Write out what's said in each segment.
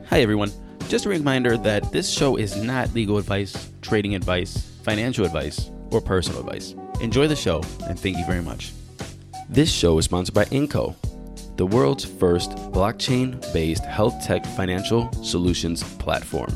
Hi, everyone. Just a reminder that this show is not legal advice, trading advice, financial advice, or personal advice. Enjoy the show, and thank you very much. This show is sponsored by Inco, the world's first blockchain-based health tech financial solutions platform.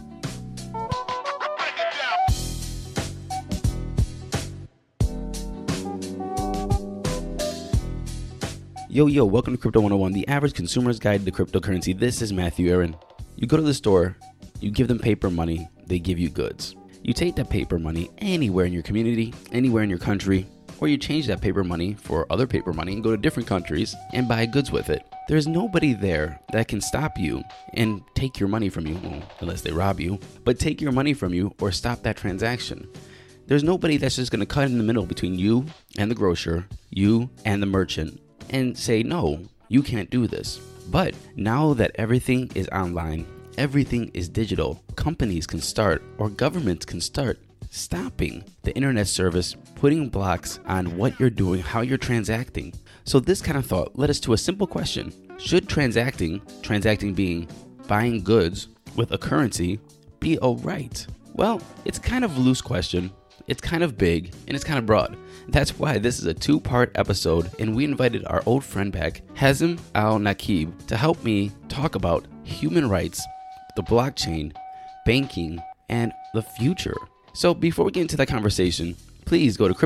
Yo, welcome to Crypto 101, the average consumer's guide to cryptocurrency. This is Matthew Aaron. You go to the store, you give them paper money, they give you goods. You take that paper money anywhere in your community, anywhere in your country, or you change that paper money for other paper money and go to different countries and buy goods with it. There's nobody there that can stop you and take your money from you, unless they rob you, but take your money from you or stop that transaction. There's nobody that's just going to cut in the middle between you and the grocer, you and the merchant, and say, no, you can't do this. But now that everything is online, everything is digital, companies can start, or governments can start stopping the internet service, putting blocks on what you're doing, how you're transacting. So this kind of thought led us to a simple question. Should transacting being buying goods with a currency, be all right? Well, it's kind of a loose question. It's kind of big and it's kind of broad. That's why this is a two-part episode, and we invited our old friend back, Hazem Al-Nakib, to help me talk about human rights, the blockchain, banking, and the future. So before we get into that conversation, please go to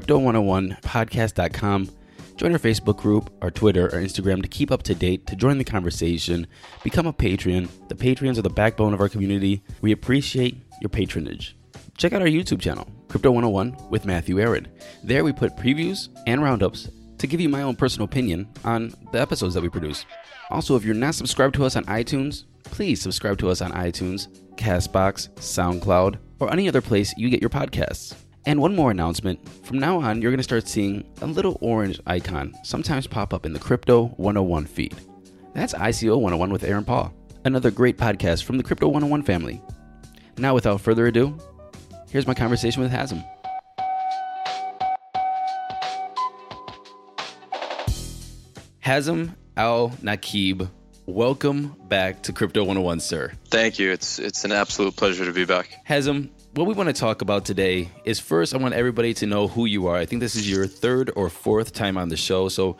crypto101podcast.com, join our Facebook group, our Twitter, our Instagram to keep up to date, to join the conversation, become a Patreon. The Patreons are the backbone of our community. We appreciate your patronage. Check out our YouTube channel, Crypto 101 with Matthew Aaron. There we put previews and roundups to give you my own personal opinion on the episodes that we produce. Also, if you're not subscribed to us on iTunes, please subscribe to us on iTunes, CastBox, SoundCloud, or any other place you get your podcasts. And one more announcement. From now on, you're going to start seeing a little orange icon sometimes pop up in the Crypto 101 feed. That's ICO 101 with Aaron Paul, another great podcast from the Crypto 101 family. Now, without further ado, here's my conversation with Hazem. Hazem Al-Nakib, welcome back to Crypto 101, sir. Thank you. It's an absolute pleasure to be back. Hazem, what we want to talk about today is, first, I want everybody to know who you are. I think this is your third or fourth time on the show. So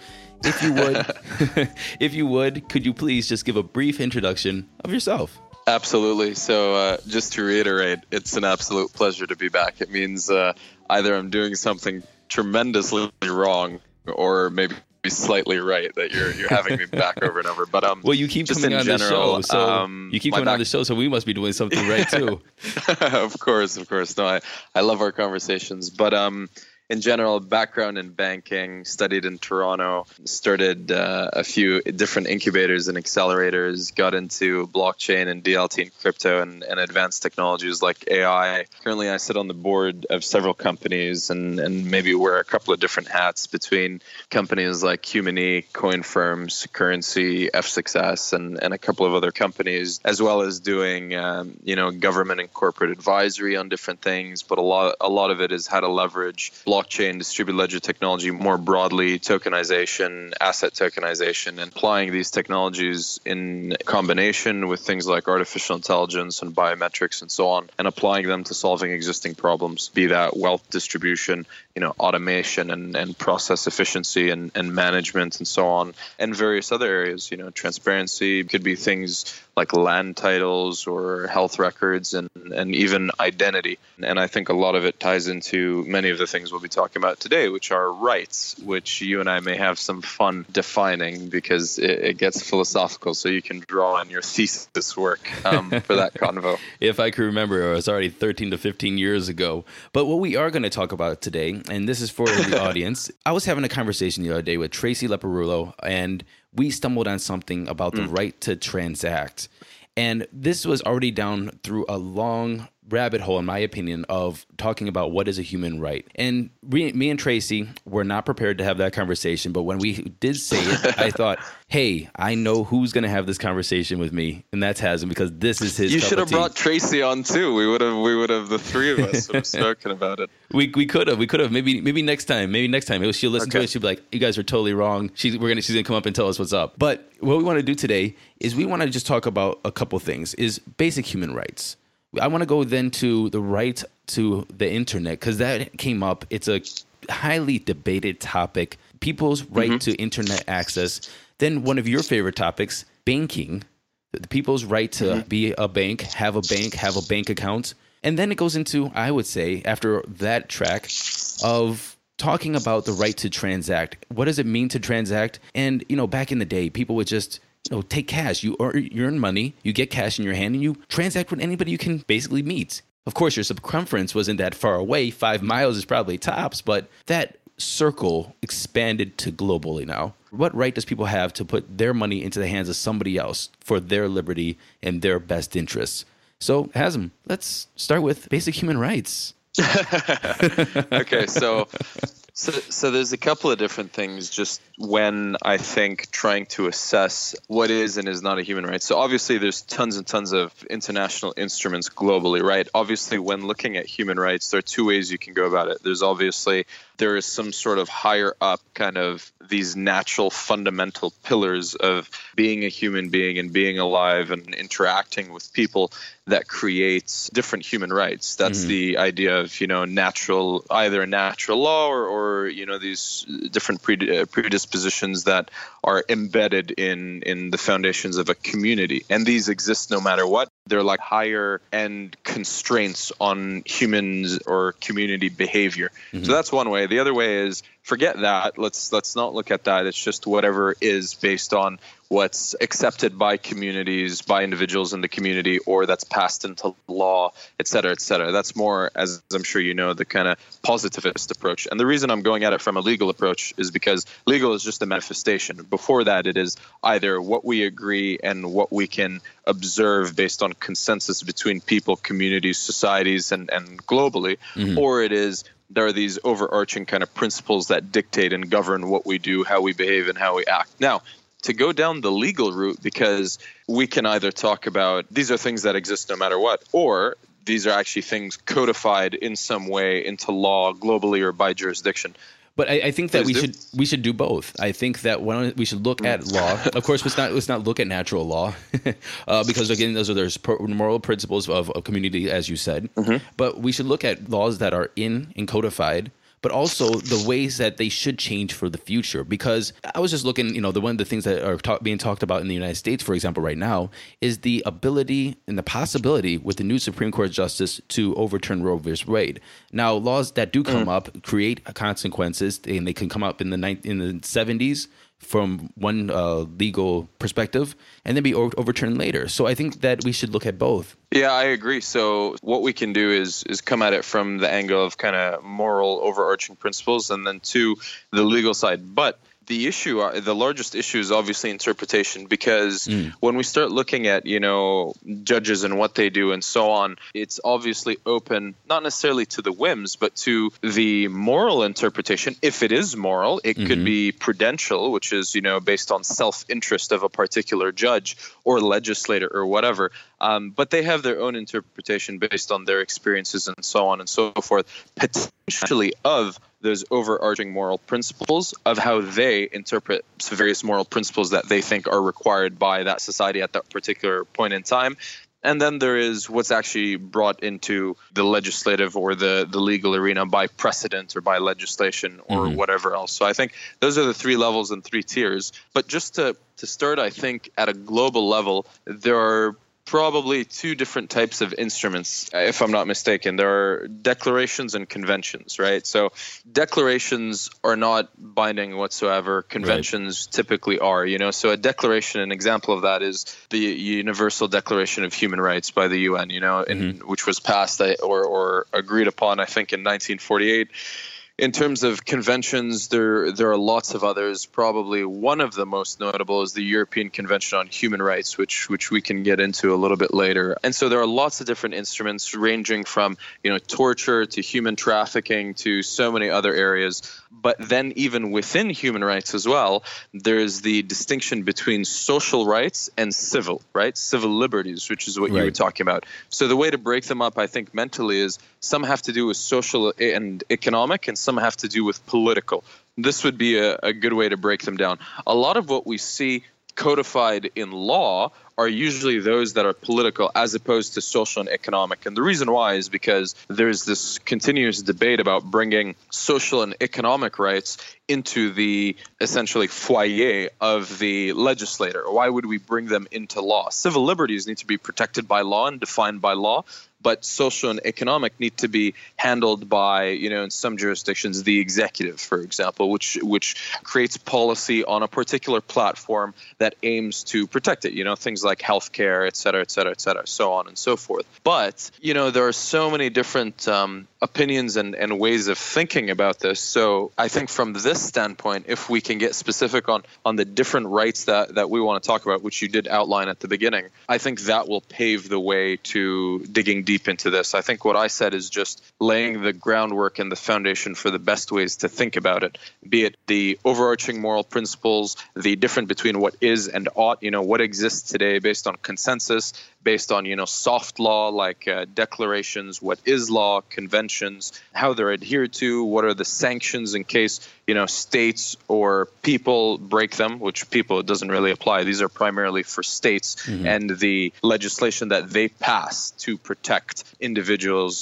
if you would, could you please just give a brief introduction of yourself? Absolutely. So just to reiterate, it's an absolute pleasure to be back. It means either I'm doing something tremendously wrong or maybe slightly right that you're having me back over and over. But well, you keep coming on the show, so you keep coming on the show, so we must be doing something right too. Of course. No, I love our conversations, but in general, background in banking, studied in Toronto, started a few different incubators and accelerators, got into blockchain and DLT and crypto and advanced technologies like AI. Currently, I sit on the board of several companies and maybe wear a couple of different hats between companies like Humani, CoinFirms, Currency, F6S, and a couple of other companies, as well as doing government and corporate advisory on different things. But a lot of it is how to leverage blockchain, distributed ledger technology more broadly, tokenization, asset tokenization, and applying these technologies in combination with things like artificial intelligence and biometrics and so on, and applying them to solving existing problems, be that wealth distribution, automation and process efficiency and management and so on, and various other areas. Transparency could be things like land titles or health records and even identity. And I think a lot of it ties into many of the things we'll be talking about today, which are rights, which you and I may have some fun defining because it gets philosophical, so you can draw on your thesis work for that convo. If I can remember, it was already 13 to 15 years ago. But what we are going to talk about today, and this is for the audience, I was having a conversation the other day with Tracy Leporullo, and we stumbled on something about the right to transact. And this was already down through a long rabbit hole, in my opinion, of talking about what is a human right. And me and Tracy were not prepared to have that conversation. But when we did say it, I thought, hey, I know who's going to have this conversation with me. And that's Hazem, because this is his You cup should of have tea. brought Tracy on too. We would have the three of us would have spoken about it. We could have. Maybe next time. She'll listen to it. She'll be like, you guys are totally wrong. She's gonna come up and tell us what's up. But what we want to do today is we want to just talk about a couple things, is basic human rights. I want to go then to the right to the internet, because that came up. It's a highly debated topic. People's right to internet access. Then one of your favorite topics, banking. The people's right to be a bank, have a bank account. And then it goes into, I would say, after that track of talking about the right to transact. What does it mean to transact? And, back in the day, people would just, take cash. You earn money, you get cash in your hand, and you transact with anybody you can basically meet. Of course, your circumference wasn't that far away. 5 miles is probably tops, but that circle expanded to globally now. What right does people have to put their money into the hands of somebody else for their liberty and their best interests? So, Hazem, let's start with basic human rights. Okay, so there's a couple of different things just when I think trying to assess what is and is not a human right. So obviously there's tons and tons of international instruments globally, right? Obviously, when looking at human rights, there are two ways you can go about it. There is some sort of higher up kind of these natural fundamental pillars of being a human being and being alive and interacting with people that creates different human rights. That's the idea of, either a natural law or these different predispositions that are embedded in the foundations of a community. And these exist no matter what. They're like higher end constraints on humans or community behavior. So that's one way. The other way is forget that. Let's not look at that. It's just whatever is based on what's accepted by communities, by individuals in the community, or that's passed into law, et cetera, et cetera. That's more, as I'm sure you know, the kind of positivist approach. And the reason I'm going at it from a legal approach is because legal is just a manifestation. Before that, it is either what we agree and what we can observe based on consensus between people, communities, societies, and globally, or it is there are these overarching kind of principles that dictate and govern what we do, how we behave, and how we act. Now, to go down the legal route, because we can either talk about these are things that exist no matter what, or these are actually things codified in some way into law globally or by jurisdiction. But I think that we should do both. I think that we should look at law. Of course, let's not look at natural law, because again, there's moral principles of community, as you said. But we should look at laws that are in and codified, but also the ways that they should change for the future. Because I was just looking, one of the things that are being talked about in the United States, for example, right now, is the ability and the possibility with the new Supreme Court justice to overturn Roe v. Wade. Now, laws that do come up create consequences, and they can come up in the 70s from one legal perspective, and then be overturned later. So I think that we should look at both. Yeah, I agree. So what we can do is come at it from the angle of kind of moral overarching principles, and then to the legal side. But the largest issue is obviously interpretation, because when we start looking at, judges and what they do and so on, it's obviously open, not necessarily to the whims, but to the moral interpretation. If it is moral, it could be prudential, which is, based on self-interest of a particular judge or legislator or whatever. But they have their own interpretation based on their experiences and so on and so forth, potentially of those overarching moral principles of how they interpret various moral principles that they think are required by that society at that particular point in time. And then there is what's actually brought into the legislative or the legal arena by precedent or by legislation or whatever else. So I think those are the three levels and three tiers. But just to start, I think at a global level, there are probably two different types of instruments, if I'm not mistaken. There are declarations and conventions, right? So declarations are not binding whatsoever. Conventions typically are, So a declaration, an example of that is the Universal Declaration of Human Rights by the UN, which was passed or agreed upon, I think, in 1948. In terms of conventions, there are lots of others. Probably one of the most notable is the European Convention on Human Rights, which we can get into a little bit later. And so there are lots of different instruments ranging from, torture to human trafficking to so many other areas. But then even within human rights as well, there's the distinction between social rights and civil liberties, which is what you were talking about. So the way to break them up, I think, mentally is some have to do with social and economic, and some have to do with political. This would be a good way to break them down. A lot of what we see codified in law are usually those that are political as opposed to social and economic. And the reason why is because there's this continuous debate about bringing social and economic rights into the essentially foyer of the legislator. Why would we bring them into law? Civil liberties need to be protected by law and defined by law, but social and economic need to be handled by, in some jurisdictions, the executive, for example, which creates policy on a particular platform that aims to protect it, things like healthcare, et cetera, so on and so forth. But, there are so many different opinions and ways of thinking about this. So I think from this standpoint, if we can get specific on the different rights that we want to talk about, which you did outline at the beginning, I think that will pave the way to digging deep into this. I think what I said is just laying the groundwork and the foundation for the best ways to think about it, be it the overarching moral principles, the difference between what is and ought, what exists today based on consensus, based on, soft law like declarations, what is law, conventions, how they're adhered to, what are the sanctions in case, states or people break them, which people, it doesn't really apply. These are primarily for states and the legislation that they pass to protect individuals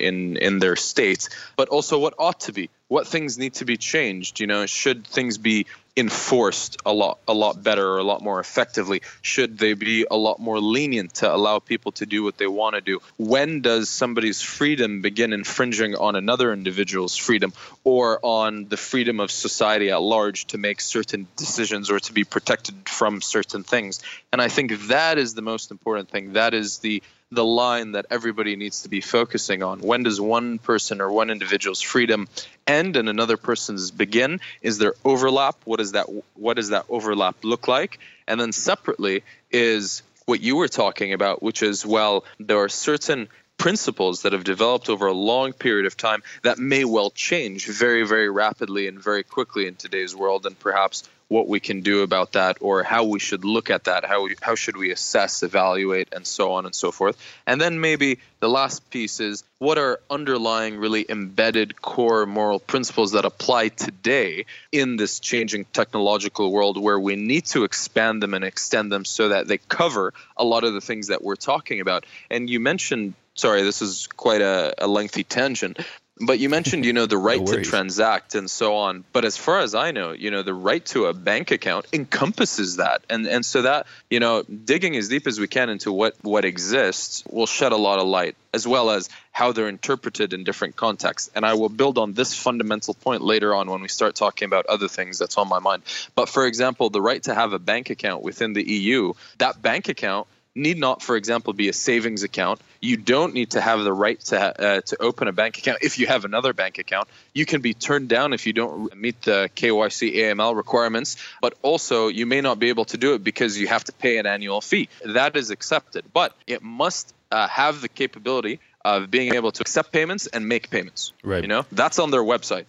in their states, but also what ought to be, what things need to be changed. Should things be enforced a lot better or a lot more effectively? Should they be a lot more lenient to allow people to do what they want to do? When does somebody's freedom begin infringing on another individual's freedom or on the freedom of society at large to make certain decisions or to be protected from certain things? And I think that is the most important thing. That is the line that everybody needs to be focusing on. When does one person or one individual's freedom end and another person's begin? Is there overlap? What does that overlap look like? And then separately is what you were talking about, which is, well, there are certain principles that have developed over a long period of time that may well change very, very rapidly and very quickly in today's world, and perhaps what we can do about that, or how we should look at that, how should we assess, evaluate, and so on and so forth. And then maybe the last piece is, what are underlying really embedded core moral principles that apply today in this changing technological world where we need to expand them and extend them so that they cover a lot of the things that we're talking about. And you mentioned, sorry, this is quite a lengthy tangent, but you mentioned, the right to transact and so on. But as far as I know, the right to a bank account encompasses that. And so that, digging as deep as we can into what exists will shed a lot of light, as well as how they're interpreted in different contexts. And I will build on this fundamental point later on when we start talking about other things that's on my mind. But for example, the right to have a bank account within the EU, that bank account need not, for example, be a savings account. You don't need to have the right to open a bank account if you have another bank account. You can be turned down if you don't meet the KYC AML requirements, but also you may not be able to do it because you have to pay an annual fee. That is accepted, but it must have the capability of being able to accept payments and make payments. Right. That's on their website.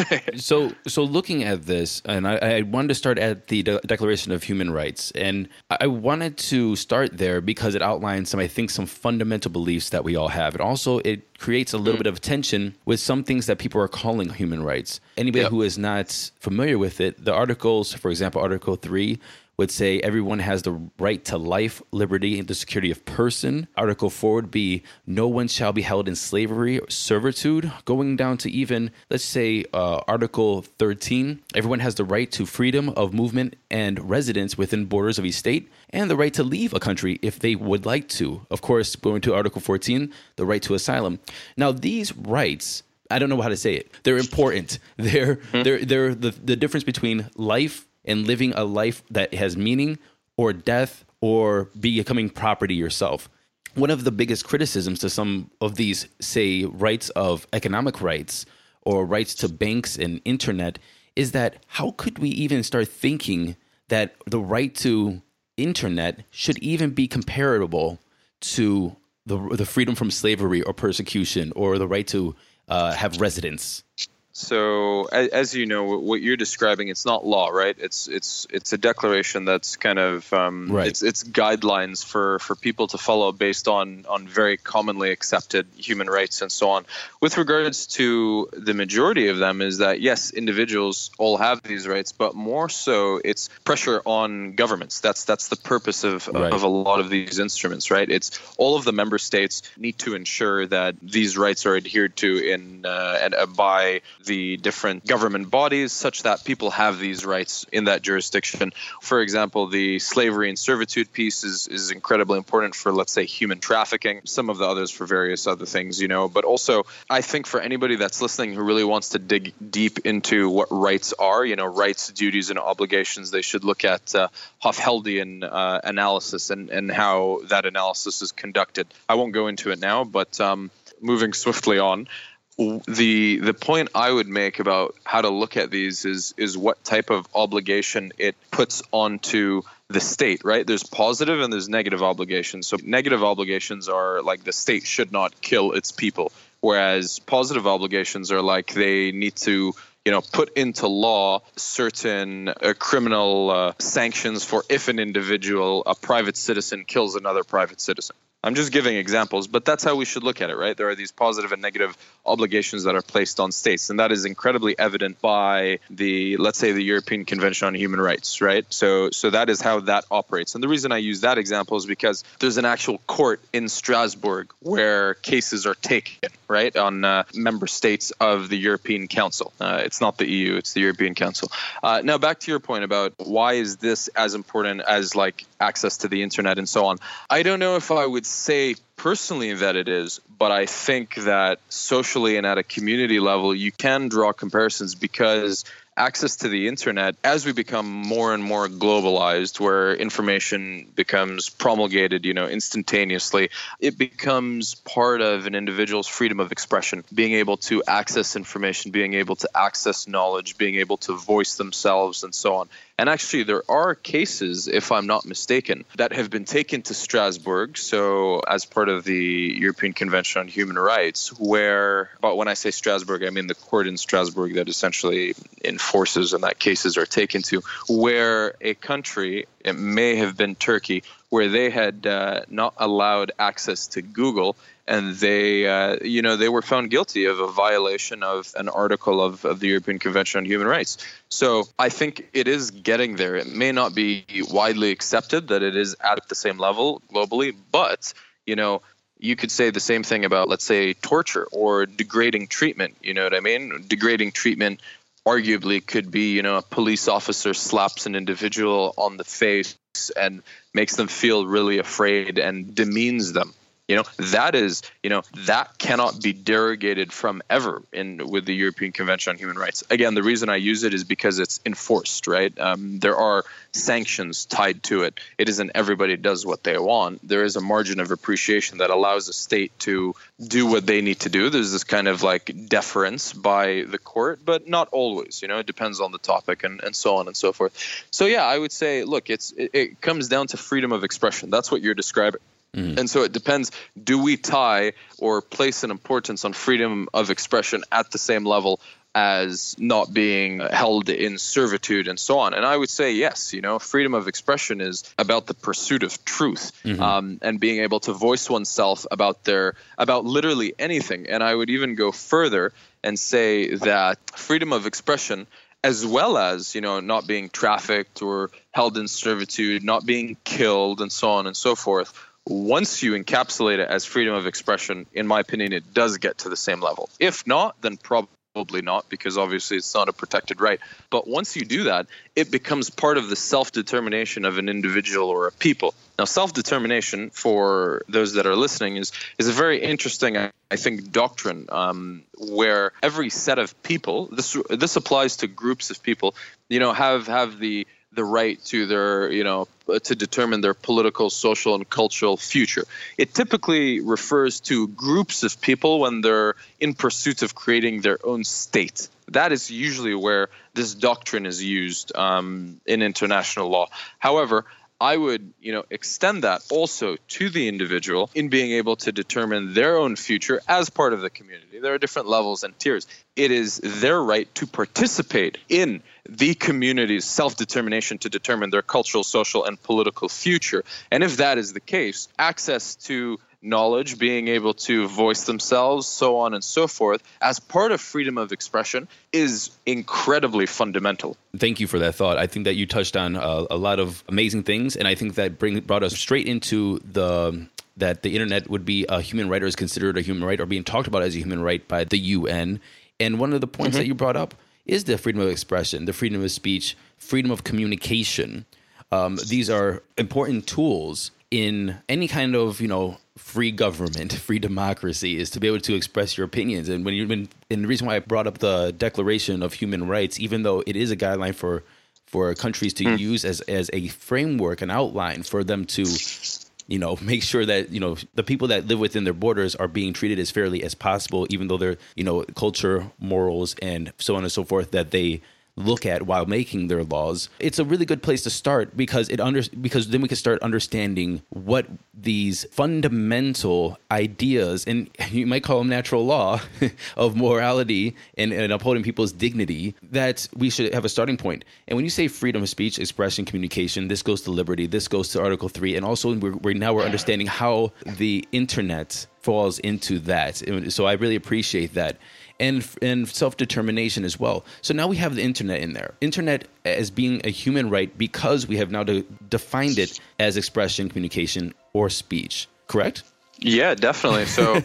So looking at this, and I wanted to start at the Declaration of Human Rights, and I wanted to start there because it outlines some fundamental beliefs that we all have. And also it creates a little bit of tension with some things that people are calling human rights. Anybody who is not familiar with it, the articles, for example, Article 3, would say everyone has the right to life, liberty, and the security of person. Article 4 would be no one shall be held in slavery or servitude. Going down to even, let's say, Article 13, everyone has the right to freedom of movement and residence within borders of each state, and the right to leave a country if they would like to. Of course, going to Article 14, the right to asylum. Now, these rights, I don't know how to say it. They're important. They're the difference between life and living a life that has meaning, or death, or becoming property yourself. One of the biggest criticisms to some of these, say, rights of economic rights or rights to banks and internet, is that how could we even start thinking that the right to internet should even be comparable to the freedom from slavery or persecution or the right to have residence? So, as you know, what you're describing, it's not law, right? It's a declaration that's kind of right. It's guidelines for people to follow based on very commonly accepted human rights and so on. With regards to the majority of them, is that yes, individuals all have these rights, but more so, it's pressure on governments. That's the purpose of a lot of these instruments, right? It's all of the member states need to ensure that these rights are adhered to by the different government bodies, such that people have these rights in that jurisdiction. For example, the slavery and servitude piece is incredibly important for, let's say, human trafficking, some of the others for various other things, but also I think for anybody that's listening who really wants to dig deep into what rights are, rights, duties, and obligations, they should look at Hofheldian analysis and how that analysis is conducted. I won't go into it now, but moving swiftly on, the point I would make about how to look at these is what type of obligation it puts onto the state, right? There's positive and there's negative obligations. So negative obligations are like the state should not kill its people, whereas positive obligations are like they need to put into law certain criminal sanctions for if an individual, a private citizen, kills another private citizen. I'm just giving examples, but that's how we should look at it, right? There are these positive and negative obligations that are placed on states, and that is incredibly evident by let's say, the European Convention on Human Rights, right? So that is how that operates. And the reason I use that example is because there's an actual court in Strasbourg where cases are taken, right, on member states of the European Council. It's not the EU, it's the European Council. Now, back to your point about why is this as important as like access to the internet and so on. I don't know if I would say personally that it is, but I think that socially and at a community level, you can draw comparisons because access to the internet, as we become more and more globalized, where information becomes promulgated, instantaneously, it becomes part of an individual's freedom of expression, being able to access information, being able to access knowledge, being able to voice themselves and so on. And actually, there are cases, if I'm not mistaken, that have been taken to Strasbourg, so as part of the European Convention on Human Rights, but when I say Strasbourg, I mean the court in Strasbourg that essentially enforces and that cases are taken to, where a country, it may have been Turkey, where they had not allowed access to Google, and they were found guilty of a violation of an article of the European Convention on Human Rights. So I think it is getting there. It may not be widely accepted that it is at the same level globally, but, you could say the same thing about, let's say, torture or degrading treatment. You know what I mean? Degrading treatment arguably could be, a police officer slaps an individual on the face and makes them feel really afraid and demeans them. That cannot be derogated from ever with the European Convention on Human Rights. Again, the reason I use it is because it's enforced, right? There are sanctions tied to it. It isn't everybody does what they want. There is a margin of appreciation that allows a state to do what they need to do. There's this kind of like deference by the court, but not always. It depends on the topic and so on and so forth. So yeah, I would say, look, it comes down to freedom of expression. That's what you're describing. And so it depends, do we tie or place an importance on freedom of expression at the same level as not being held in servitude and so on? And I would say yes. Freedom of expression is about the pursuit of truth, and being able to voice oneself about literally anything. And I would even go further and say that freedom of expression, as well as, not being trafficked or held in servitude, not being killed and so on and so forth, once you encapsulate it as freedom of expression, in my opinion, it does get to the same level. If not, then probably not, because obviously it's not a protected right. But once you do that, it becomes part of the self-determination of an individual or a people. Now, self-determination, for those that are listening, is a very interesting, I think, doctrine, where every set of people, this applies to groups of people, have the the right to their, to determine their political, social, and cultural future. It typically refers to groups of people when they're in pursuit of creating their own state. That is usually where this doctrine is used in international law. However, I would, extend that also to the individual in being able to determine their own future as part of the community. There are different levels and tiers. It is their right to participate in the community's self-determination to determine their cultural, social, and political future. And if that is the case, access to knowledge, being able to voice themselves, so on and so forth, as part of freedom of expression is incredibly fundamental. Thank you for that thought. I think that you touched on a lot of amazing things, and I think that brought us straight into that the internet would be a human right or is considered a human right or being talked about as a human right by the UN. And one of the points that you brought up is the freedom of expression, the freedom of speech, freedom of communication. These are important tools in any kind of, free government, free democracy, is to be able to express your opinions. And and the reason why I brought up the Declaration of Human Rights, even though it is a guideline for countries to use as a framework, an outline for them to, make sure that, the people that live within their borders are being treated as fairly as possible, even though their, culture, morals, and so on and so forth that they look at while making their laws. It's a really good place to start because then we can start understanding what these fundamental ideas, and you might call them natural law, of morality and upholding people's dignity, that we should have a starting point. And when you say freedom of speech, expression, communication, this goes to liberty, this goes to Article 3, and also we're understanding how the internet falls into that. So I really appreciate that. And self-determination as well. So now we have the internet in there. Internet as being a human right because we have now defined it as expression, communication, or speech. Correct? Yeah, definitely. So,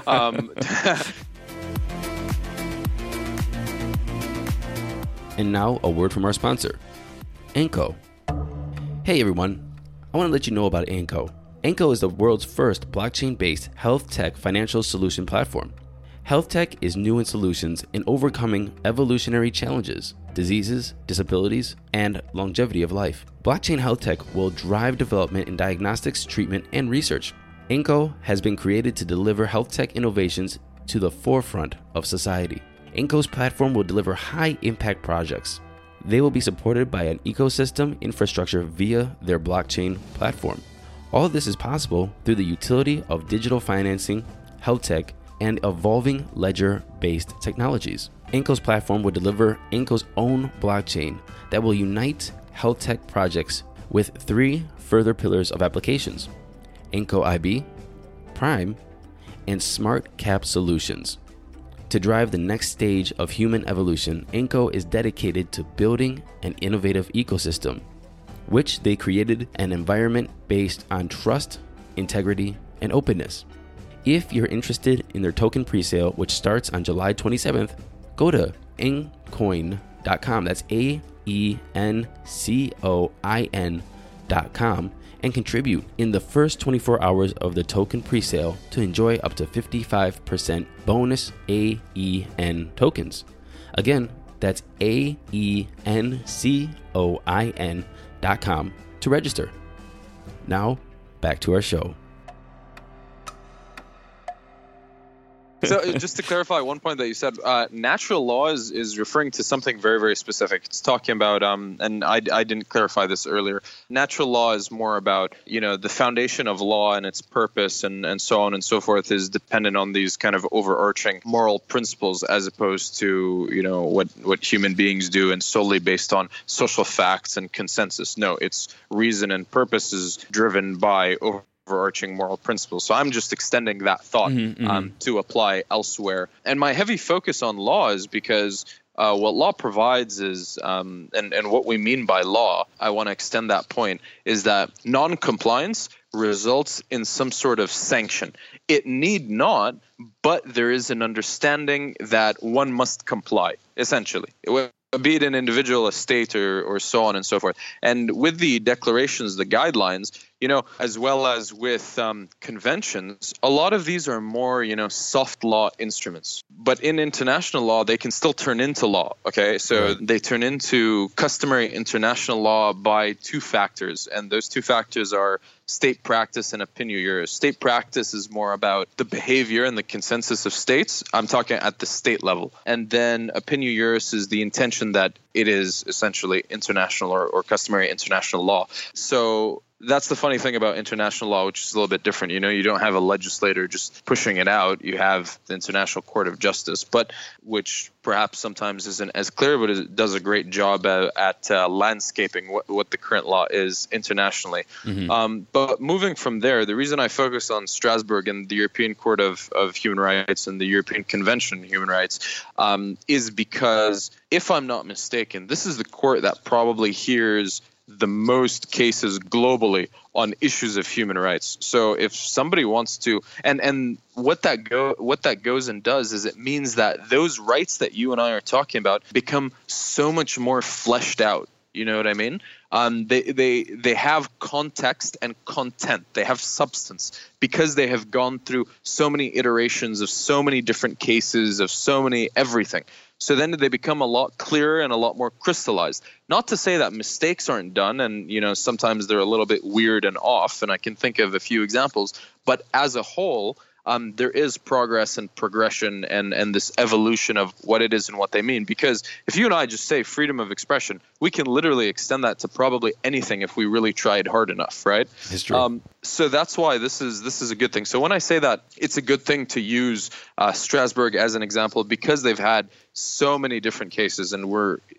And now a word from our sponsor, Anko. Hey everyone, I want to let you know about Anko. Anko is the world's first blockchain-based health tech financial solution platform. Health tech is new in solutions in overcoming evolutionary challenges, diseases, disabilities, and longevity of life. Blockchain health tech will drive development in diagnostics, treatment, and research. Anko has been created to deliver health tech innovations to the forefront of society. Anko's platform will deliver high-impact projects. They will be supported by an ecosystem infrastructure via their blockchain platform. All of this is possible through the utility of digital financing, health tech, and evolving ledger-based technologies. Anko's platform will deliver Anko's own blockchain that will unite health tech projects with 3 further pillars of applications: Anko IB, Prime, and Smart Cap Solutions. To drive the next stage of human evolution, Anko is dedicated to building an innovative ecosystem, which they created an environment based on trust, integrity, and openness. If you're interested in their token presale, which starts on July 27th, go to aencoin.com. That's AENCOIN.com and contribute in the first 24 hours of the token presale to enjoy up to 55% bonus AEN tokens. Again, that's AENCOIN.com to register. Now, back to our show. So just to clarify one point that you said, natural law is referring to something very, very specific. It's talking about, and I didn't clarify this earlier, natural law is more about, the foundation of law and its purpose and so on and so forth is dependent on these kind of overarching moral principles as opposed to, what human beings do and solely based on social facts and consensus. No, its reason and purpose is driven by overarching moral principles. So I'm just extending that thought to apply elsewhere. And my heavy focus on law is because what law provides is, and what we mean by law, I want to extend that point, is that non-compliance results in some sort of sanction. It need not, but there is an understanding that one must comply, essentially. Be it an individual, a state, or so on and so forth. And with the declarations, the guidelines, as well as with conventions, a lot of these are more, soft law instruments. But in international law, they can still turn into law. Okay, so they turn into customary international law by two factors, and those two factors are state practice and opinio juris. State practice is more about the behavior and the consensus of states. I'm talking at the state level. And then opinio juris is the intention that it is essentially international or customary international law. So that's the funny thing about international law, which is a little bit different. You don't have a legislator just pushing it out. You have the International Court of Justice, but which perhaps sometimes isn't as clear, but it does a great job at landscaping what the current law is internationally. But moving from there, the reason I focus on Strasbourg and the European Court of Human Rights and the European Convention on Human Rights is because, if I'm not mistaken, this is the court that probably hears the most cases globally on issues of human rights. So if somebody wants to, and what that goes and does is it means that those rights that you and I are talking about become so much more fleshed out. You know what I mean? They have context and content. They have substance because they have gone through so many iterations of so many different cases of so many everything. So then they become a lot clearer and a lot more crystallized. Not to say that mistakes aren't done, and sometimes they're a little bit weird and off, and I can think of a few examples. But as a whole, there is progress and progression and this evolution of what it is and what they mean. Because if you and I just say freedom of expression, we can literally extend that to probably anything if we really tried hard enough, right? It's true. So that's why this is a good thing. So when I say that it's a good thing to use Strasbourg as an example, because they've had so many different cases, and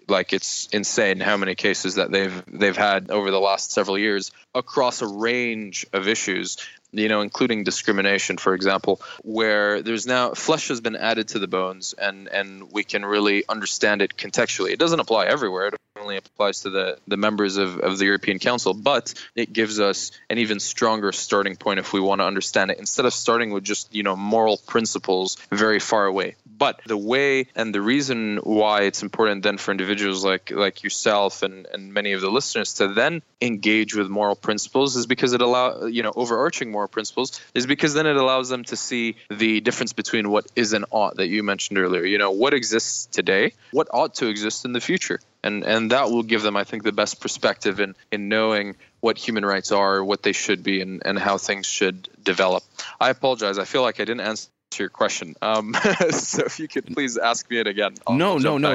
it's insane how many cases that they've had over the last several years across a range of issues, including discrimination, for example, where there's now flesh has been added to the bones, and we can really understand it contextually. It doesn't apply everywhere. It only applies to the members of the European Council, but it gives us an even stronger starting point if we want to understand it, instead of starting with just, moral principles very far away. But the way and the reason why it's important then for individuals like yourself and many of the listeners to then engage with moral principles is because it allows, overarching moral principles is because then it allows them to see the difference between what is and ought that you mentioned earlier. What exists today, what ought to exist in the future. And that will give them, I think, the best perspective in knowing what human rights are, what they should be, and how things should develop. I apologize. I feel like I didn't answer your question. So if you could please ask me it again. No.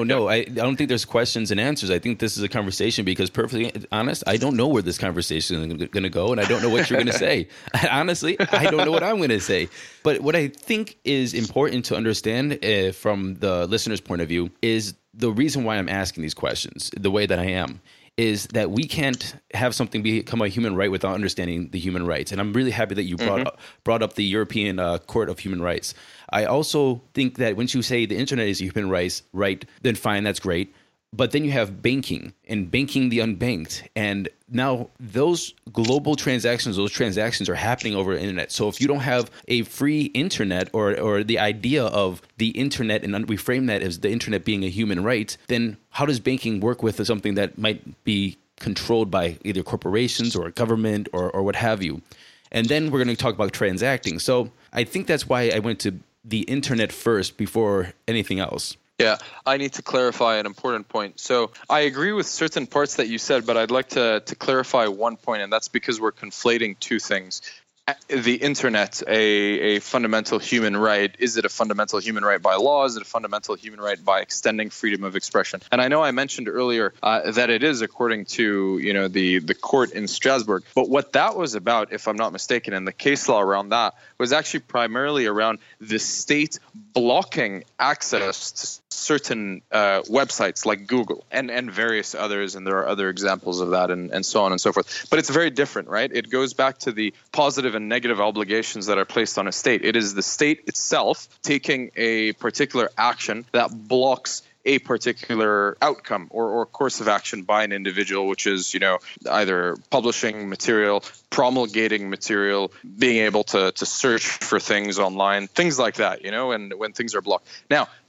I don't think there's questions and answers. I think this is a conversation because, perfectly honest, I don't know where this conversation is going to go, and I don't know what you're going to say. Honestly, I don't know what I'm going to say. But what I think is important to understand from the listener's point of view is the reason why I'm asking these questions the way that I am is that we can't have something become a human right without understanding the human rights. And I'm really happy that you brought up the European Court of Human Rights. I also think that when you say the internet is a human rights right, then fine, that's great. But then you have banking and banking the unbanked. And now those global transactions, those transactions are happening over the internet. So if you don't have a free internet or the idea of the internet, and we frame that as the internet being a human right, then how does banking work with something that might be controlled by either corporations or a government or what have you? And then we're going to talk about transacting. So I think that's why I went to the internet first before anything else. Yeah, I need to clarify an important point. So I agree with certain parts that you said, but I'd like to clarify one point, and that's because we're conflating two things. The internet, a fundamental human right. Is it a fundamental human right by law? Is it a fundamental human right by extending freedom of expression? And I know I mentioned earlier that it is according to the court in Strasbourg. But what that was about, if I'm not mistaken, and the case law around that was actually primarily around the state blocking access to certain websites like Google and various others, and there are other examples of that and so on and so forth. But it's very different, right? It goes back to the positive and negative obligations that are placed on a state. It is the state itself taking a particular action that blocks a particular outcome or course of action by an individual, which is, either publishing material, promulgating material, being able to search for things online, things like that, and when things are blocked. Now,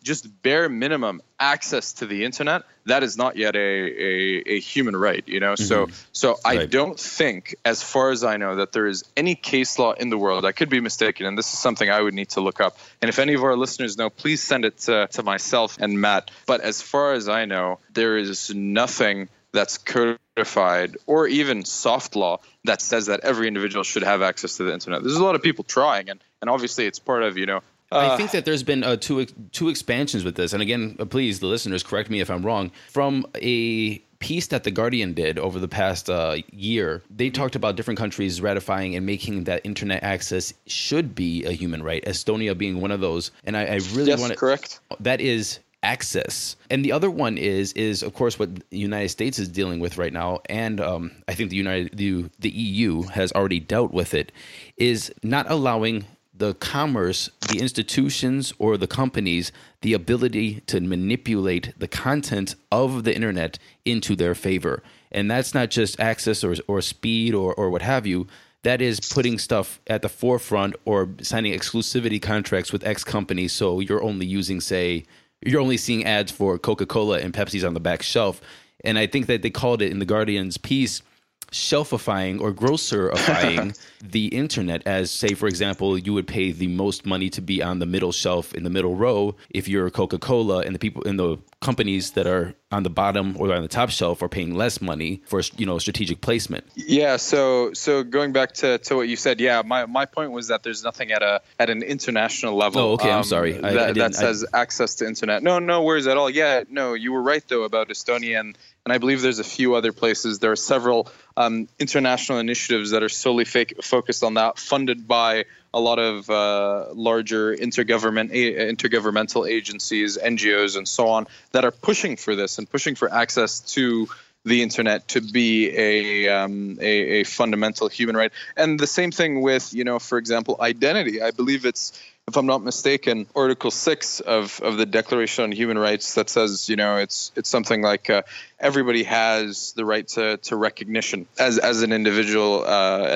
just bare minimum access to the internet, that is not yet a human right, you know? So I Right. don't think, as far as I know, that there is any case law in the world. I could be mistaken, and this is something I would need to look up. And if any of our listeners know, please send it to myself and Matt. But as far as I know, there is nothing that's codified or even soft law that says that every individual should have access to the internet. There's a lot of people trying, and obviously it's part of, I think that there's been two expansions with this. And again, please, the listeners, correct me if I'm wrong. From a piece that The Guardian did over the past year, they talked about different countries ratifying and making that internet access should be a human right, Estonia being one of those. And I really want to... correct. That is access. And the other one is of course what the United States is dealing with right now, and I think the EU has already dealt with it, is not allowing the commerce, the institutions or the companies, the ability to manipulate the content of the internet into their favor. And that's not just access or speed or what have you. That is putting stuff at the forefront or signing exclusivity contracts with X companies. So you're only you're only seeing ads for Coca-Cola and Pepsi's on the back shelf. And I think that they called it in the Guardian's piece shelfifying or grocerifying the internet, as, say, for example, you would pay the most money to be on the middle shelf in the middle row if you're Coca-Cola, and the people in the companies that are on the bottom or on the top shelf are paying less money for, strategic placement. Yeah. So going back to what you said, yeah, my point was that there's nothing at an international level. Oh, okay. I'm sorry. That says access to internet. No worries at all. Yeah, no, you were right though about Estonia, and I believe there's a few other places. There are several international initiatives that are solely focused on that, funded by a lot of larger intergovernmental agencies, NGOs, and so on, that are pushing for this and pushing for access to the internet to be a fundamental human right. And the same thing with, for example, identity. I believe it's, if I'm not mistaken, Article 6 of the Declaration on Human Rights that says, it's something like everybody has the right to recognition as an individual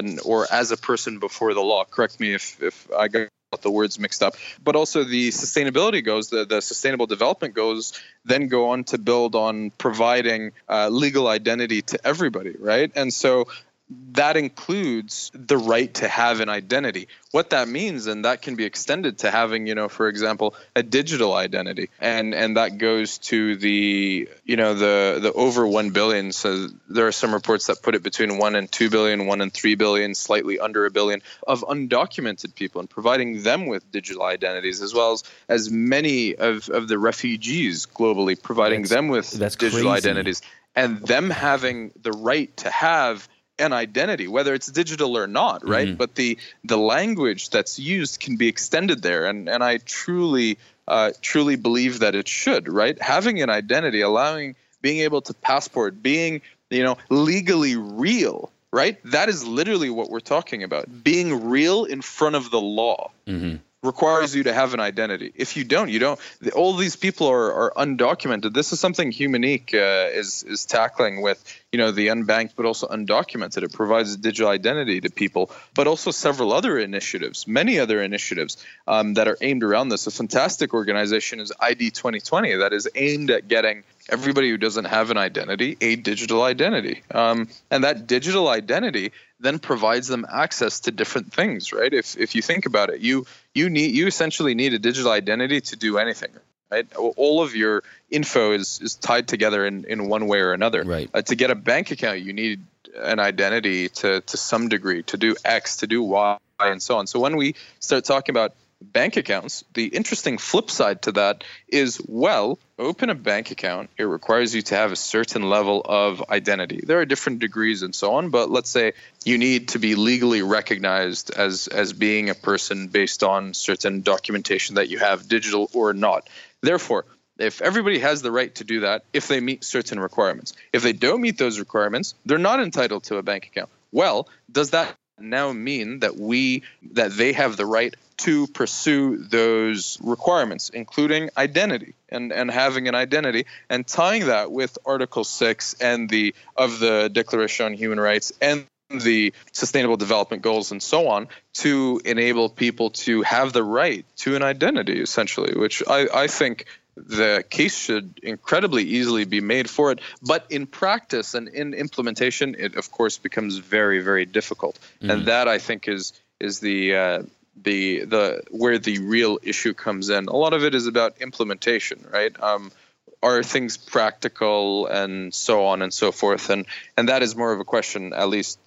or as a person before the law. Correct me if I got the words mixed up. But also the sustainability goals, the sustainable development goals then go on to build on providing legal identity to everybody, right? And so that includes the right to have an identity. What that means, and that can be extended to having, for example, a digital identity, and that goes to the over 1 billion. So there are some reports that put it between 1 and 2 billion, 1 and 3 billion, slightly under a billion of undocumented people, and providing them with digital identities, as well as many of the refugees globally, providing them with digital identities, and them having the right to have an identity, whether it's digital or not, right? Mm-hmm. But the language that's used can be extended there, and I truly believe that it should, right? Having an identity, being able to passport, being legally real, right? That is literally what we're talking about. Being real in front of the law. Mm-hmm. Requires you to have an identity. If you don't, all these people are undocumented. This is something Humanique is tackling with, the unbanked, but also undocumented. It provides a digital identity to people, but also several other initiatives, many other initiatives that are aimed around this. A fantastic organization is ID 2020 that is aimed at getting everybody who doesn't have an identity a digital identity. And that digital identity then provides them access to different things, right? If you think about it, you essentially need a digital identity to do anything, right? All of your info is tied together in one way or another. Right. To get a bank account, you need an identity to some degree, to do X, to do Y, and so on. So when we start talking about bank accounts, the interesting flip side to that is, open a bank account, it requires you to have a certain level of identity. There are different degrees and so on, but let's say you need to be legally recognized as being a person based on certain documentation that you have, digital or not. Therefore, if everybody has the right to do that, if they meet certain requirements. If they don't meet those requirements, they're not entitled to a bank account. Well, does that now mean that they have the right to pursue those requirements, including identity and having an identity, and tying that with Article 6 of the Declaration on Human Rights and the Sustainable Development Goals and so on to enable people to have the right to an identity, essentially, which I think the case should incredibly easily be made for it. But in practice and in implementation, it, of course, becomes very, very difficult. Mm-hmm. And that, I think, is the where the real issue comes in. A lot of it is about implementation, right? Are things practical and so on and so forth? And that is more of a question, at least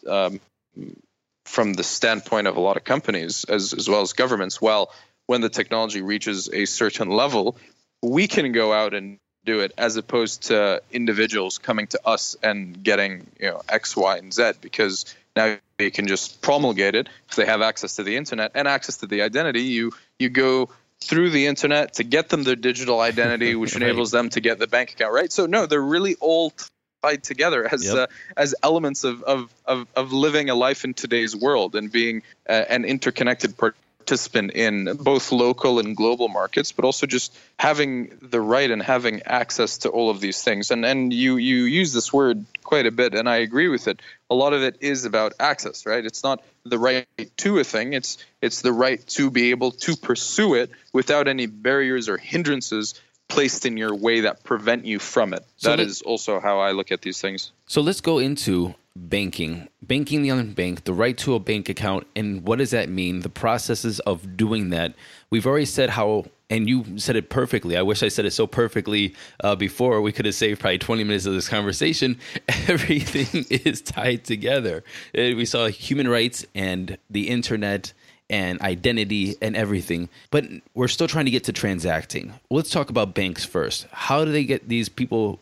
from the standpoint of a lot of companies as well as governments. Well, when the technology reaches a certain level, we can go out and do it, as opposed to individuals coming to us and getting X, Y, and Z, because now they can just promulgate it if they have access to the internet and access to the identity. You go through the internet to get them their digital identity, which enables them to get the bank account, right? So no, they're really all tied together as elements of living a life in today's world and being an interconnected participant in both local and global markets, but also just having the right and having access to all of these things. And you use this word quite a bit, and I agree with it. A lot of it is about access, right? It's not the right to a thing. It's the right to be able to pursue it without any barriers or hindrances placed in your way that prevent you from it. So that is also how I look at these things. So let's go into banking the unbanked, the right to a bank account, and what does that mean? The processes of doing that. We've already said how, and you said it perfectly. I wish I said it so perfectly before. We could have saved probably 20 minutes of this conversation. Everything is tied together. We saw human rights and the internet and identity and everything, but we're still trying to get to transacting. Let's talk about banks first. How do they get these people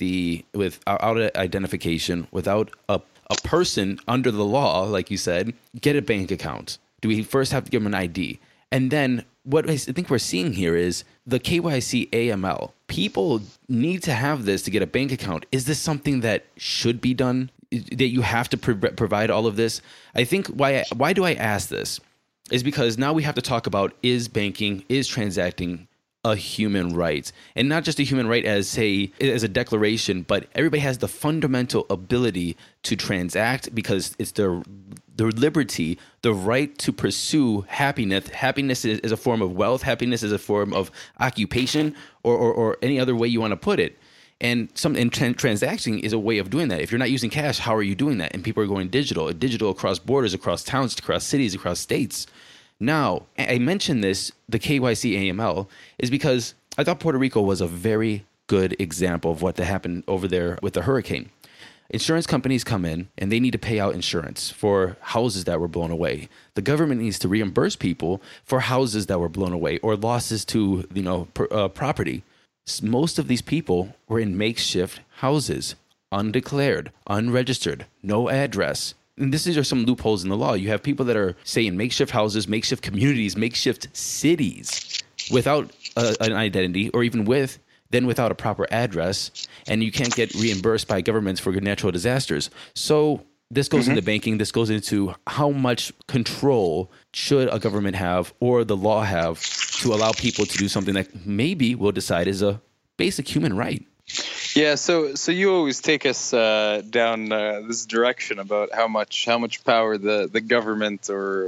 without identification, without a person under the law, like you said, get a bank account? Do we first have to give them an ID? And then what I think we're seeing here is the KYC AML. People need to have this to get a bank account. Is this something that should be done? That you have to provide all of this? I think why do I ask this? Is because now we have to talk about, is transacting a human right? And not just a human right as a declaration, but everybody has the fundamental ability to transact because it's their liberty, the right to pursue happiness. Happiness is a form of wealth. Happiness is a form of occupation or any other way you want to put it. And transacting is a way of doing that. If you're not using cash, how are you doing that? And people are going digital across borders, across towns, across cities, across states. Now, I mentioned this, the KYC AML, is because I thought Puerto Rico was a very good example of what happened over there with the hurricane. Insurance companies come in and they need to pay out insurance for houses that were blown away. The government needs to reimburse people for houses that were blown away or losses to property. Most of these people were in makeshift houses, undeclared, unregistered, no address. And these are some loopholes in the law. You have people that are, say, in makeshift houses, makeshift communities, makeshift cities without an identity, or even without a proper address, and you can't get reimbursed by governments for natural disasters. So this goes into banking. This goes into how much control should a government have or the law have to allow people to do something that maybe we'll decide is a basic human right. Yeah, so you always take us down this direction about how much power the government or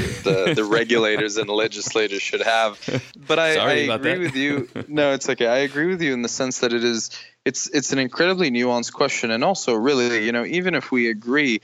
the regulators and the legislators should have. But I agree with you. No, it's okay. I agree with you in the sense that it's an incredibly nuanced question, and also really, even if we agree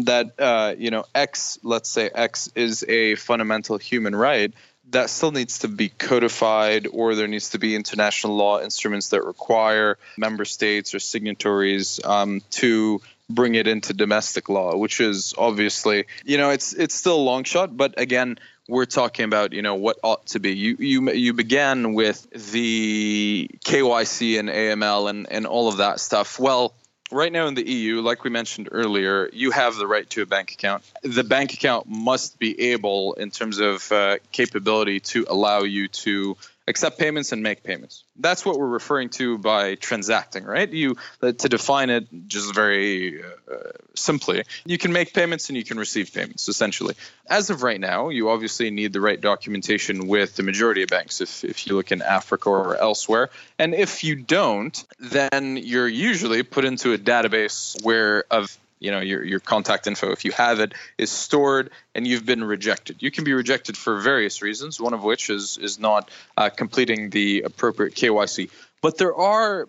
that let's say X is a fundamental human right, that still needs to be codified, or there needs to be international law instruments that require member states or signatories to bring it into domestic law, which is obviously, it's still a long shot. But again, we're talking about, what ought to be. You began with the KYC and AML and all of that stuff. Well, right now in the EU, like we mentioned earlier, you have the right to a bank account. The bank account must be able, in terms of capability, to allow you to accept payments and make payments. That's what we're referring to by transacting, right? To define it just very simply, you can make payments and you can receive payments, essentially. As of right now, you obviously need the right documentation with the majority of banks, if you look in Africa or elsewhere. And if you don't, then you're usually put into a database of your contact info, if you have it, is stored and you've been rejected. You can be rejected for various reasons, one of which is not completing the appropriate KYC. But there are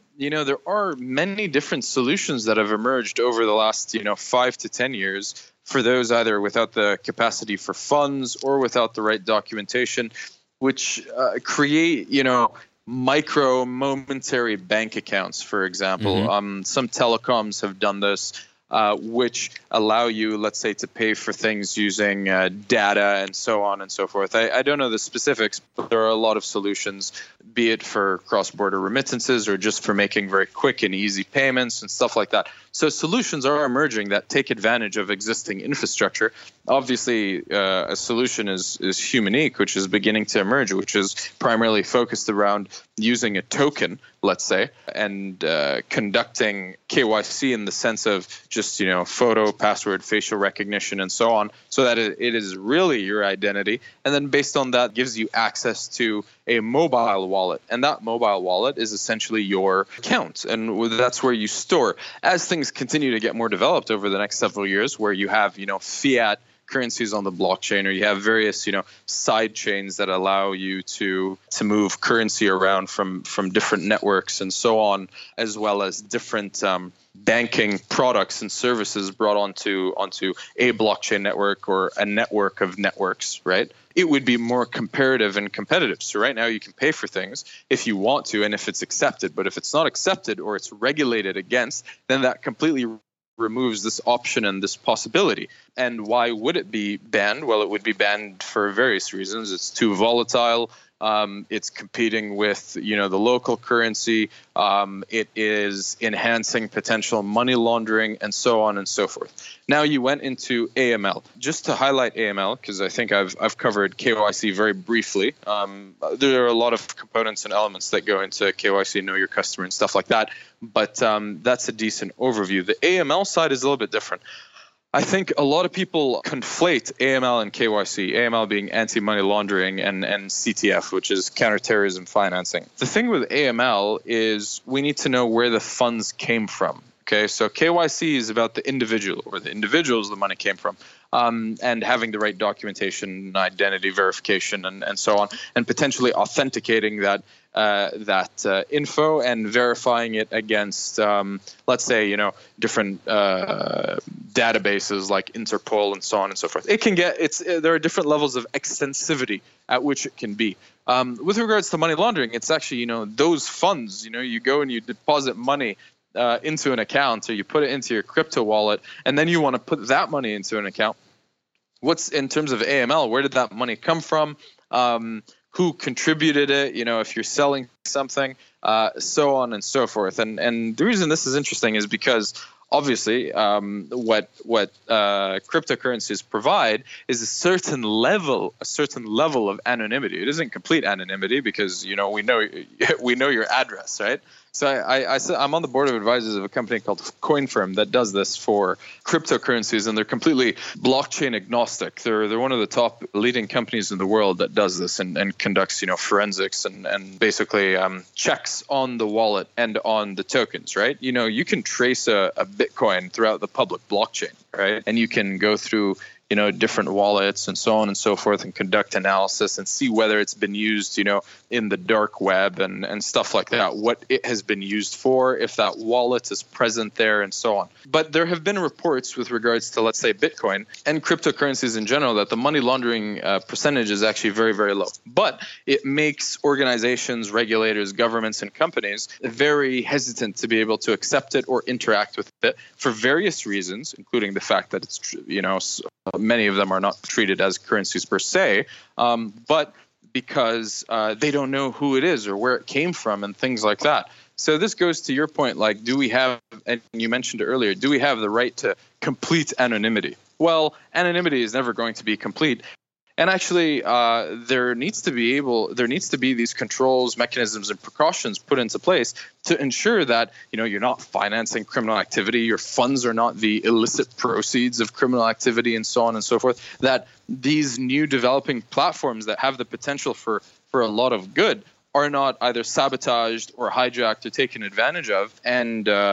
many different solutions that have emerged over the last 5 to 10 years for those either without the capacity for funds or without the right documentation, which create micro momentary bank accounts, for example. Mm-hmm. Some telecoms have done this, which allow you, let's say, to pay for things using data and so on and so forth. I don't know the specifics, but there are a lot of solutions, be it for cross-border remittances or just for making very quick and easy payments and stuff like that. So solutions are emerging that take advantage of existing infrastructure. Obviously, a solution is Humanique, which is beginning to emerge, which is primarily focused around using a token, let's say, and conducting KYC in the sense of just, photo, password, facial recognition, and so on, so that it is really your identity. And then based on that, gives you access to a mobile wallet. And that mobile wallet is essentially your account. And that's where you store. As things continue to get more developed over the next several years, where you have, fiat currencies on the blockchain, or you have various, side chains that allow you to move currency around from different networks and so on, as well as different banking products and services brought onto a blockchain network or a network of networks, right? It would be more comparative and competitive. So right now you can pay for things if you want to and if it's accepted. But if it's not accepted or it's regulated against, then that completely removes this option and this possibility. And why would it be banned? Well, it would be banned for various reasons. It's too volatile. It's competing with, the local currency. It is enhancing potential money laundering and so on and so forth. Now you went into AML. Just to highlight AML, because I think I've covered KYC very briefly. There are a lot of components and elements that go into KYC, know your customer and stuff like that. But that's a decent overview. The AML side is a little bit different. I think a lot of people conflate AML and KYC, AML being anti-money laundering and CTF, which is counterterrorism financing. The thing with AML is we need to know where the funds came from. Okay, so KYC is about the individual, or the individuals the money came from, and having the right documentation, identity verification, and so on, and potentially authenticating that info and verifying it against, let's say, different databases like Interpol and so on and so forth. There are different levels of extensivity at which it can be. With regards to money laundering, it's actually, those funds, you go and you deposit money into an account, or you put it into your crypto wallet, and then you want to put that money into an account. What's in terms of AML, where did that money come from? Who contributed it? If you're selling something, so on and so forth. And the reason this is interesting is because obviously what cryptocurrencies provide is a certain level of anonymity. It isn't complete anonymity because we know your address, right? So I'm on the board of advisors of a company called CoinFirm that does this for cryptocurrencies, and they're completely blockchain agnostic. They're one of the top leading companies in the world that does this and conducts forensics and basically checks on the wallet and on the tokens, right? You can trace a Bitcoin throughout the public blockchain, right? And you can go through different wallets and so on and so forth and conduct analysis and see whether it's been used, in the dark web and stuff like that, what it has been used for, if that wallet is present there and so on. But there have been reports with regards to, let's say, Bitcoin and cryptocurrencies in general that the money laundering percentage is actually very, very low. But it makes organizations, regulators, governments, and companies very hesitant to be able to accept it or interact with it for various reasons, including the fact that it's, many of them are not treated as currencies per se, but because they don't know who it is or where it came from and things like that. So this goes to your point, like, do we have, and you mentioned it earlier, do we have the right to complete anonymity? Well, anonymity is never going to be complete. And actually, there needs to be these controls, mechanisms, and precautions put into place to ensure that you're not financing criminal activity, your funds are not the illicit proceeds of criminal activity, and so on and so forth. That these new developing platforms that have the potential for a lot of good are not either sabotaged or hijacked or taken advantage of, and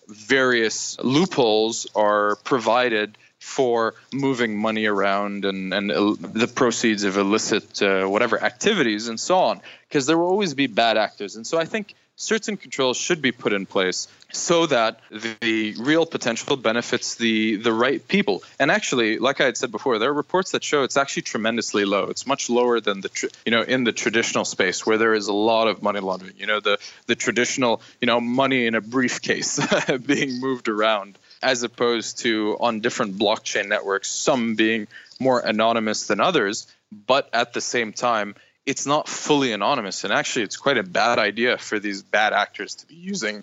various loopholes are provided for moving money around and the proceeds of illicit whatever activities and so on, because there will always be bad actors. And so I think certain controls should be put in place so that the real potential benefits the right people. And actually, like I had said before, there are reports that show it's actually tremendously low. It's much lower than in the traditional space where there is a lot of money laundering. The traditional money in a briefcase being moved around, as opposed to on different blockchain networks, some being more anonymous than others, but at the same time, it's not fully anonymous. And actually, it's quite a bad idea for these bad actors to be using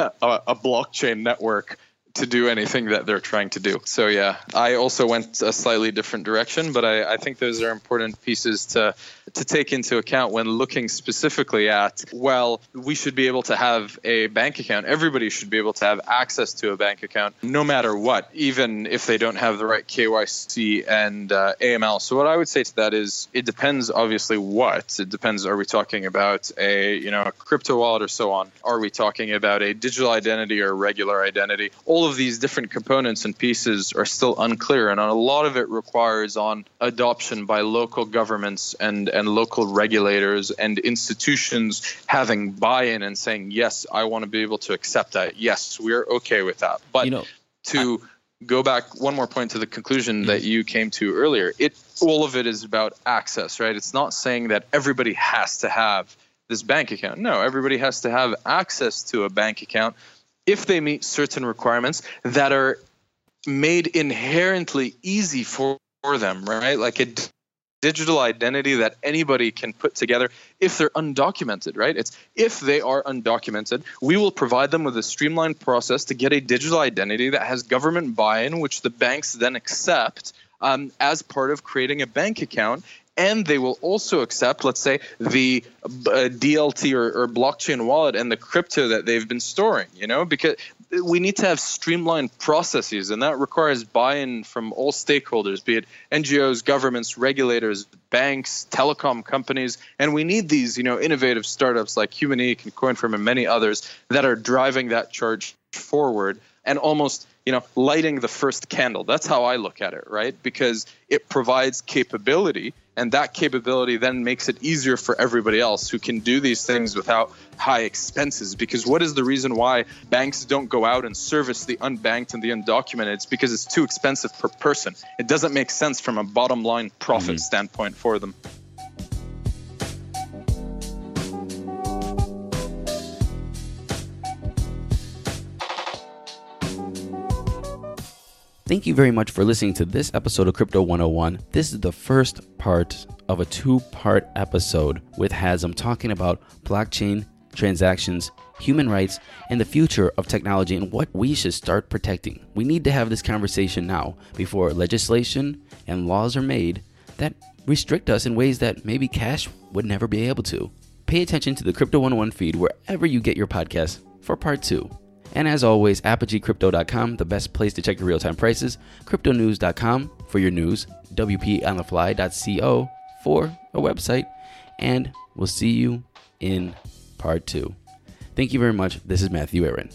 a blockchain network to do anything that they're trying to do. So yeah, I also went a slightly different direction, but I think those are important pieces to take into account when looking specifically at, well, we should be able to have a bank account. Everybody should be able to have access to a bank account no matter what, even if they don't have the right KYC and AML. So what I would say to that is it depends obviously what. It depends, are we talking about a crypto wallet or so on? Are we talking about a digital identity or regular identity? All of these different components and pieces are still unclear, and a lot of it requires on adoption by local governments and local regulators and institutions having buy-in and saying, yes, I want to be able to accept that. Yes, we're okay with that. But to go back one more point to the conclusion that you came to earlier, all of it is about access, right? It's not saying that everybody has to have this bank account. No, everybody has to have access to a bank account if they meet certain requirements that are made inherently easy for them, right? Like a digital identity that anybody can put together if they're undocumented, right? It's if they are undocumented, we will provide them with a streamlined process to get a digital identity that has government buy-in, which the banks then accept as part of creating a bank account. And they will also accept, let's say, the DLT or blockchain wallet and the crypto that they've been storing, because we need to have streamlined processes, and that requires buy-in from all stakeholders, be it NGOs, governments, regulators, banks, telecom companies. And we need these, innovative startups like Humanique and CoinFirm and many others that are driving that charge forward and almost, lighting the first candle. That's how I look at it, right? Because it provides capability, and that capability then makes it easier for everybody else who can do these things without high expenses. Because what is the reason why banks don't go out and service the unbanked and the undocumented? It's because it's too expensive per person. It doesn't make sense from a bottom line profit standpoint for them. Thank you very much for listening to this episode of Crypto 101. This is the first part of a two-part episode with Hazem talking about blockchain, transactions, human rights, and the future of technology and what we should start protecting. We need to have this conversation now before legislation and laws are made that restrict us in ways that maybe cash would never be able to. Pay attention to the Crypto 101 feed wherever you get your podcasts for part 2. And as always, ApogeeCrypto.com, the best place to check your real-time prices, CryptoNews.com for your news, WPOnTheFly.co for a website, and we'll see you in part 2. Thank you very much. This is Matthew Aaron.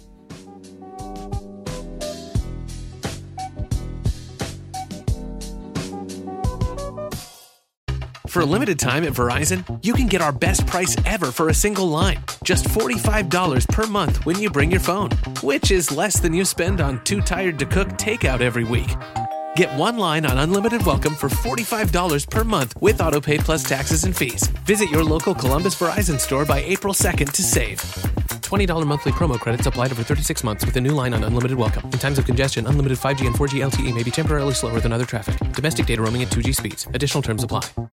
For a limited time at Verizon, you can get our best price ever for a single line. Just $45 per month when you bring your phone, which is less than you spend on Too Tired to Cook takeout every week. Get one line on Unlimited Welcome for $45 per month with AutoPay plus taxes and fees. Visit your local Columbus Verizon store by April 2nd to save. $20 monthly promo credits applied over 36 months with a new line on Unlimited Welcome. In times of congestion, unlimited 5G and 4G LTE may be temporarily slower than other traffic. Domestic data roaming at 2G speeds. Additional terms apply.